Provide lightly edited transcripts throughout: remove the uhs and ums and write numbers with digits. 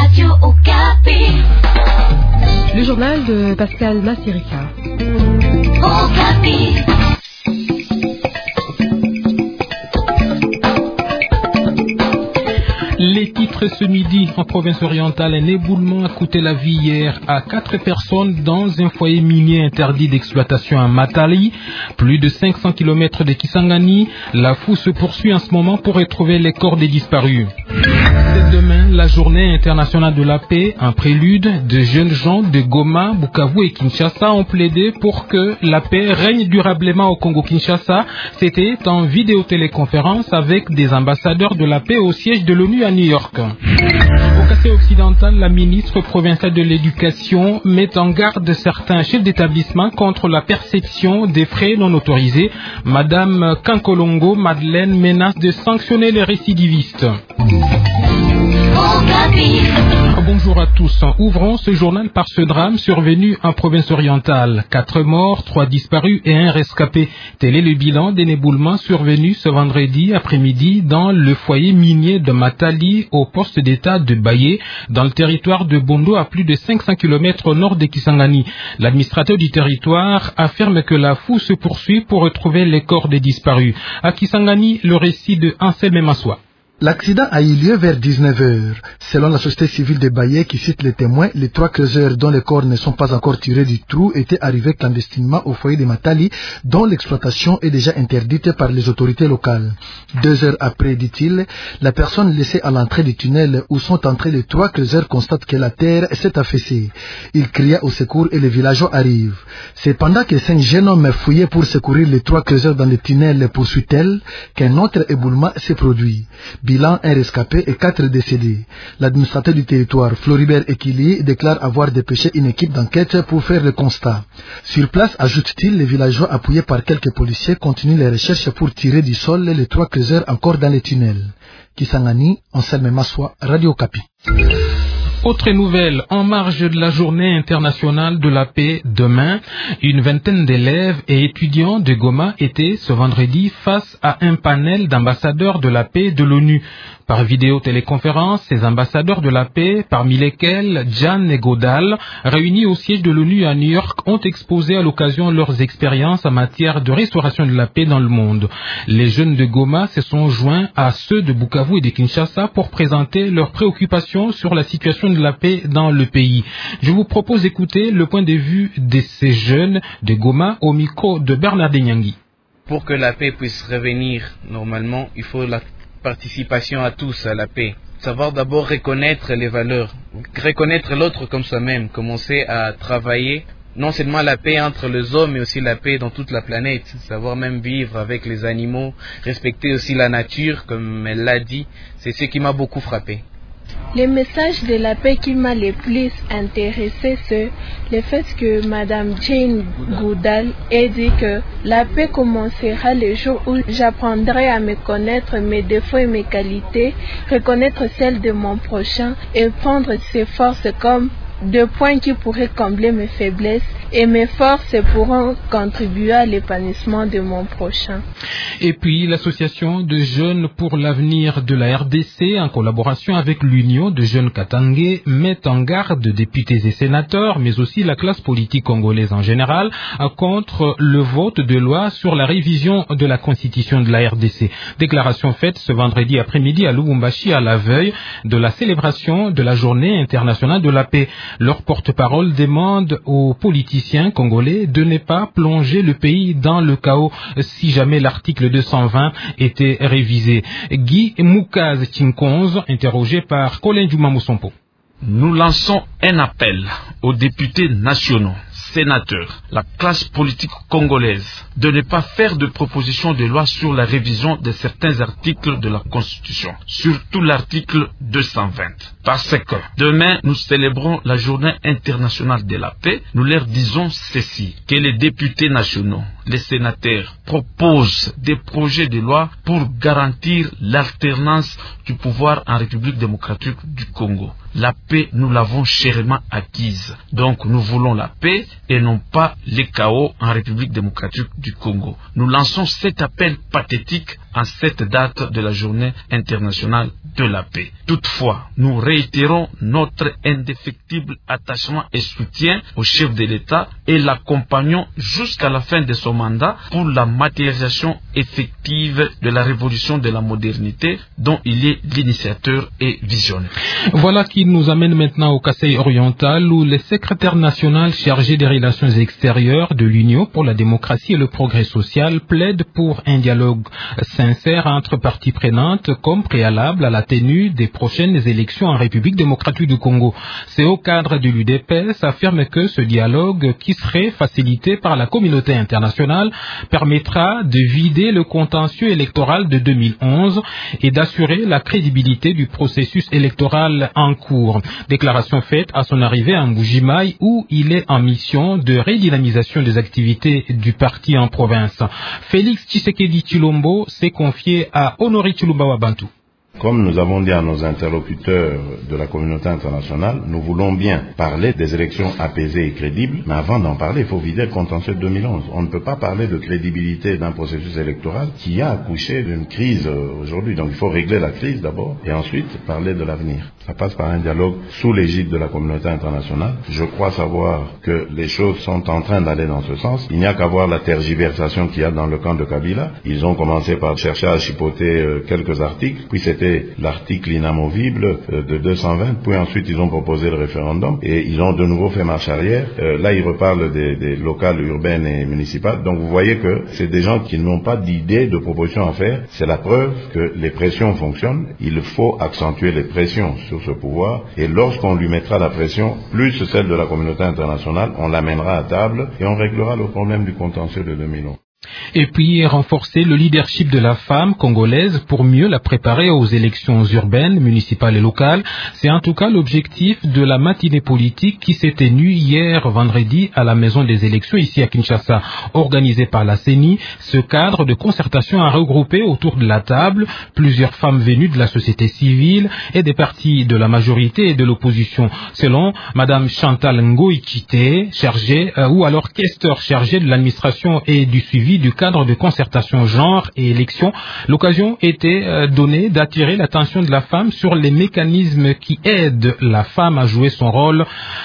Radio Okapi. Le journal de Pascal Massirika. Okapi. Les titres ce midi en province orientale, un éboulement a coûté la vie hier à 4 personnes dans un foyer minier interdit d'exploitation à Matali, plus de 500 km de Kisangani. La fouille se poursuit en ce moment pour retrouver les corps des disparus. C'est demain la journée internationale de la paix. En prélude, de jeunes gens de Goma, Bukavu et Kinshasa ont plaidé pour que la paix règne durablement au Congo-Kinshasa. C'était en vidéotéléconférence avec des ambassadeurs de la paix au siège de l'ONU à New York. Au Kassai occidental, la ministre provinciale de l'Éducation met en garde certains chefs d'établissement contre la perception des frais non autorisés. Madame Kankolongo Madeleine menace de sanctionner les récidivistes. Bonjour à tous. Ouvrons ce journal par ce drame survenu en province orientale. 4 morts, 3 disparus et 1 rescapé. Tel est le bilan d'un éboulement survenu ce vendredi après-midi dans le foyer minier de Matali au poste d'état de Baye, dans le territoire de Bondo à plus de 500 km au nord de Kisangani. L'administrateur du territoire affirme que la fouille se poursuit pour retrouver les corps des disparus. À Kisangani, le récit de Anselme Massoua. L'accident a eu lieu vers 19h. Selon la société civile de Baye qui cite les témoins, les 3 creuseurs dont les corps ne sont pas encore tirés du trou étaient arrivés clandestinement au foyer de Matali, dont l'exploitation est déjà interdite par les autorités locales. 2 heures après, dit-il, la personne laissée à l'entrée du tunnel où sont entrés les 3 creuseurs constate que la terre s'est affaissée. Il cria au secours et les villageois arrivent. C'est pendant que 5 jeunes hommes fouillaient pour secourir les 3 creuseurs dans le tunnel, poursuit-elle, qu'un autre éboulement s'est produit. Bilan, 1 rescapé et 4 décédés. L'administrateur du territoire, Floribert Ekili, déclare avoir dépêché une équipe d'enquête pour faire le constat. Sur place, ajoute-t-il, les villageois appuyés par quelques policiers continuent les recherches pour tirer du sol les 3 creuseurs encore dans les tunnels. Kisangani, Anselme Massoua, Radio Okapi. Autre nouvelle, en marge de la journée internationale de la paix demain, une vingtaine d'élèves et étudiants de Goma étaient ce vendredi face à un panel d'ambassadeurs de la paix de l'ONU. Par vidéotéléconférence, ces ambassadeurs de la paix, parmi lesquels Jan et Godal, réunis au siège de l'ONU à New York, ont exposé à l'occasion leurs expériences en matière de restauration de la paix dans le monde. Les jeunes de Goma se sont joints à ceux de Bukavu et de Kinshasa pour présenter leurs préoccupations sur la situation de la paix dans le pays. Je vous propose d'écouter le point de vue de ces jeunes de Goma au micro de Bernard Nyangui. Pour que la paix puisse revenir normalement, il faut la participation à tous à la paix. Savoir d'abord reconnaître les valeurs, reconnaître l'autre comme soi-même, commencer à travailler non seulement la paix entre les hommes, mais aussi la paix dans toute la planète, savoir même vivre avec les animaux, respecter aussi la nature, comme elle l'a dit, c'est ce qui m'a beaucoup frappé. Le message de la paix qui m'a le plus intéressé, c'est le fait que Madame Jane Goodall ait dit que la paix commencera le jour où j'apprendrai à me connaître mes défauts et mes qualités, reconnaître celles de mon prochain et prendre ses forces comme 2 points qui pourraient combler mes faiblesses et mes forces pourront contribuer à l'épanouissement de mon prochain. Et puis l'association de jeunes pour l'avenir de la RDC en collaboration avec l'Union de jeunes Katangé met en garde députés et sénateurs mais aussi la classe politique congolaise en général contre le vote de loi sur la révision de la constitution de la RDC. Déclaration faite ce vendredi après-midi à Lubumbashi à la veille de la célébration de la journée internationale de la paix. Leur porte-parole demande aux politiciens congolais de ne pas plonger le pays dans le chaos si jamais l'article 220 était révisé. Guy Moukaz Chinkonz, interrogé par Colin Djouma Moussompo. Nous lançons un appel aux députés nationaux, sénateurs, la classe politique congolaise, de ne pas faire de propositions de loi sur la révision de certains articles de la Constitution, surtout l'article 220. Parce que demain, nous célébrons la journée internationale de la paix. Nous leur disons ceci, que les députés nationaux, les sénateurs proposent des projets de loi pour garantir l'alternance du pouvoir en République démocratique du Congo. La paix, nous l'avons chèrement acquise. Donc, nous voulons la paix et non pas les chaos en République démocratique du Congo. Nous lançons cet appel pathétique en cette date de la Journée internationale de la paix. Toutefois, nous réitérons notre indéfectible attachement et soutien au chef de l'État et l'accompagnons jusqu'à la fin de son mandat pour la matérialisation effective de la révolution de la modernité dont il est l'initiateur et visionnaire. Voilà qui nous amène maintenant au Kasaï oriental où le secrétaire national chargé des relations extérieures de l'Union pour la démocratie et le progrès social plaide pour un dialogue sincère entre parties prenantes comme préalable à la tenue des prochaines élections en République démocratique du Congo. C'est au cadre de l'UDPS affirme que ce dialogue, qui serait facilité par la communauté internationale, permettra de vider le contentieux électoral de 2011 et d'assurer la crédibilité du processus électoral en cours. Déclaration faite à son arrivée à Mbujimaï où il est en mission de redynamisation des activités du parti en province. Félix Tshisekedi Tshilombo s'est confié à Honoré Tshilomba Wabantu. Comme nous avons dit à nos interlocuteurs de la communauté internationale, nous voulons bien parler des élections apaisées et crédibles, mais avant d'en parler, il faut vider le contentieux de 2011. On ne peut pas parler de crédibilité d'un processus électoral qui a accouché d'une crise aujourd'hui. Donc il faut régler la crise d'abord et ensuite parler de l'avenir. Ça passe par un dialogue sous l'égide de la communauté internationale. Je crois savoir que les choses sont en train d'aller dans ce sens. Il n'y a qu'à voir la tergiversation qu'il y a dans le camp de Kabila. Ils ont commencé par chercher à chipoter quelques articles, puis c'était l'article inamovible de 220, puis ensuite ils ont proposé le référendum et ils ont de nouveau fait marche arrière. Là ils reparlent des locales urbaines et municipales. Donc vous voyez que c'est des gens qui n'ont pas d'idée, de proposition à faire. C'est la preuve que les pressions fonctionnent. Il faut accentuer les pressions sur ce pouvoir et lorsqu'on lui mettra la pression, plus celle de la communauté internationale, on l'amènera à table et on réglera le problème du contentieux de 2011. Et puis renforcer le leadership de la femme congolaise pour mieux la préparer aux élections urbaines, municipales et locales. C'est en tout cas l'objectif de la matinée politique qui s'est tenue hier vendredi à la maison des élections ici à Kinshasa, organisée par la CENI. Ce cadre de concertation a regroupé autour de la table plusieurs femmes venues de la société civile et des partis de la majorité et de l'opposition. Selon Madame Chantal Ngoïkite, chargée ou alors questeur chargée de l'administration et du suivi du cadre de concertation genre et élection, l'occasion était donnée d'attirer l'attention de la femme sur les mécanismes qui aident la femme à jouer son rôle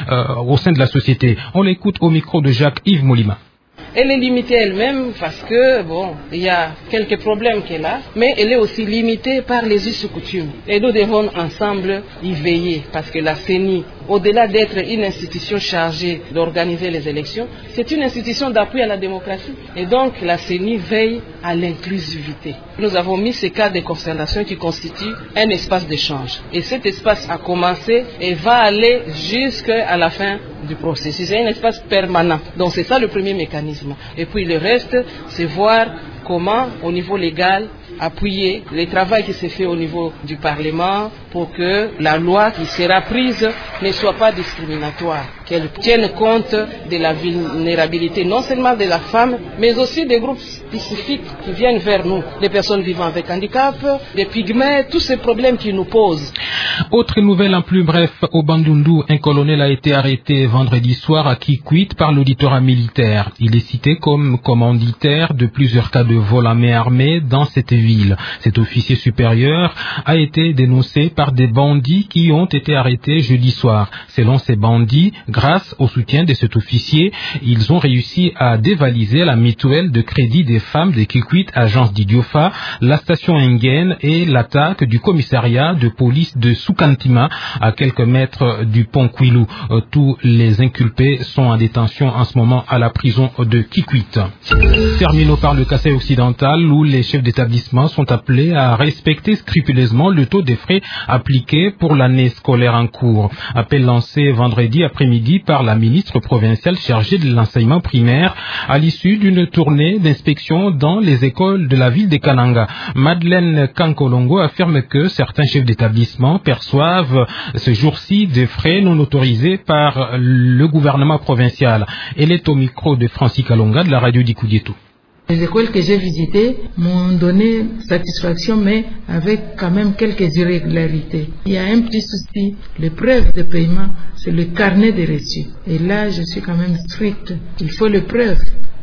au sein de la société. On l'écoute au micro de Jacques-Yves Molima. Elle est limitée elle-même parce que, il y a quelques problèmes qu'elle a, mais elle est aussi limitée par les us et coutumes. Et nous devons ensemble y veiller parce que la CENI, au-delà d'être une institution chargée d'organiser les élections, c'est une institution d'appui à la démocratie. Et donc, la CENI veille à l'inclusivité. Nous avons mis ce cadre de concertation qui constitue un espace d'échange. Et cet espace a commencé et va aller jusqu'à la fin du processus. C'est un espace permanent. Donc, c'est ça le premier mécanisme. Et puis, le reste, c'est voir comment, au niveau légal, appuyer le travail qui se fait au niveau du Parlement pour que la loi qui sera prise ne soit pas discriminatoire, qu'elle tienne compte de la vulnérabilité non seulement de la femme, mais aussi des groupes spécifiques qui viennent vers nous, les personnes vivant avec handicap, les pygmées, tous ces problèmes qui nous posent. Autre nouvelle en plus bref, au Bandundu, un colonel a été arrêté vendredi soir à Kikwit par l'auditorat militaire. Il est cité comme commanditaire de plusieurs cas de vol à main armée dans cette ville. Cet officier supérieur a été dénoncé par des bandits qui ont été arrêtés jeudi soir. Selon ces bandits, grâce au soutien de cet officier, ils ont réussi à dévaliser la mutuelle de crédit des femmes de Kikwit, agence d'Idiofa, la station Engen et l'attaque du commissariat de police de Soukantima à quelques mètres du pont Kwilu. Tous les inculpés sont en détention en ce moment à la prison de Kikwit. Terminons par le Kasaï occidental où les chefs d'établissement sont appelés à respecter scrupuleusement le taux des frais appliqués pour l'année scolaire en cours. Appel lancé vendredi après-midi par la ministre provinciale chargée de l'enseignement primaire à l'issue d'une tournée d'inspection dans les écoles de la ville de Kananga. Madeleine Kankolongo affirme que certains chefs d'établissement perçoivent ce jour-ci des frais non autorisés par le gouvernement provincial. Elle est au micro de Francis Kalonga de la radio d'Ikudietou. Les écoles que j'ai visitées m'ont donné satisfaction, mais avec quand même quelques irrégularités. Il y a un petit souci, les preuves de paiement, c'est le carnet de reçus. Et là, je suis quand même stricte. Il faut les preuves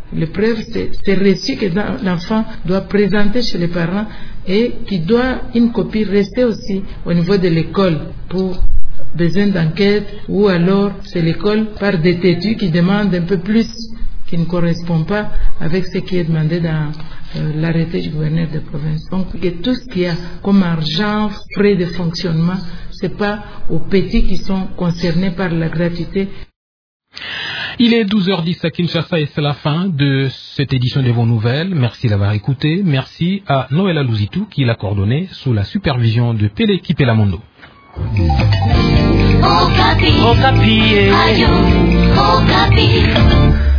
Les preuves, c'est reçu que l'enfant doit présenter chez les parents et qui doit une copie rester aussi au niveau de l'école pour besoin d'enquête, ou alors c'est l'école par des têtus qui demandent un peu plus, qui ne correspond pas avec ce qui est demandé dans l'arrêté du gouverneur de province. Donc que tout ce qu'il y a comme argent, frais de fonctionnement, c'est pas aux petits qui sont concernés par la gratuité. Il est 12h10 à Kinshasa et c'est la fin de cette édition de vos nouvelles. Merci d'avoir écouté. Merci à Noël Alouzitou qui l'a coordonné sous la supervision de Pélé Kipelamondo. Okapi. Okapi. Ayo. Okapi.